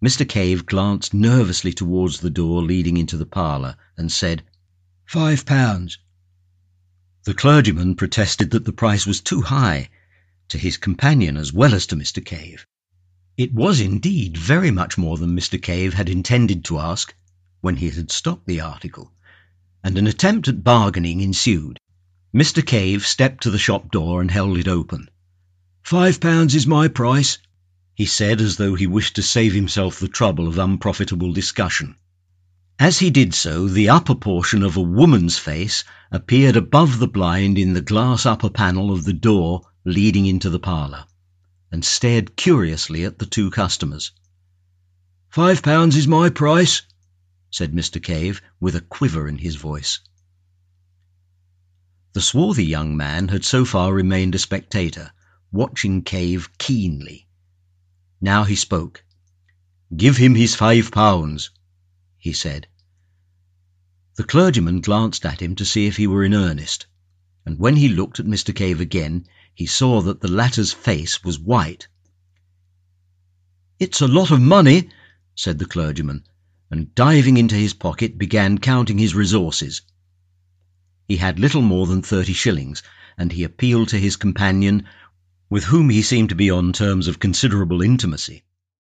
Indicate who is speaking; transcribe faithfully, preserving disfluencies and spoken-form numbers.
Speaker 1: Mister Cave glanced nervously towards the door leading into the parlour, and said, "Five pounds." The clergyman protested that the price was too high, to his companion as well as to Mister Cave. It was indeed very much more than Mister Cave had intended to ask when he had stopped the article, and an attempt at bargaining ensued. Mister Cave stepped to the shop door and held it open. "Five pounds is my price," he said, as though he wished to save himself the trouble of unprofitable discussion. As he did so, the upper portion of a woman's face appeared above the blind in the glass upper panel of the door leading into the parlour, and stared curiously at the two customers. "Five pounds is my price," said Mister Cave, with a quiver in his voice. The swarthy young man had so far remained a spectator, watching Cave keenly. Now he spoke. "Give him his five pounds," he said. The clergyman glanced at him to see if he were in earnest, and when he looked at Mister Cave again, he saw that the latter's face was white. "It's a lot of money," said the clergyman, and diving into his pocket began counting his resources. He had little more than thirty shillings, and he appealed to his companion, with whom he seemed to be on terms of considerable intimacy.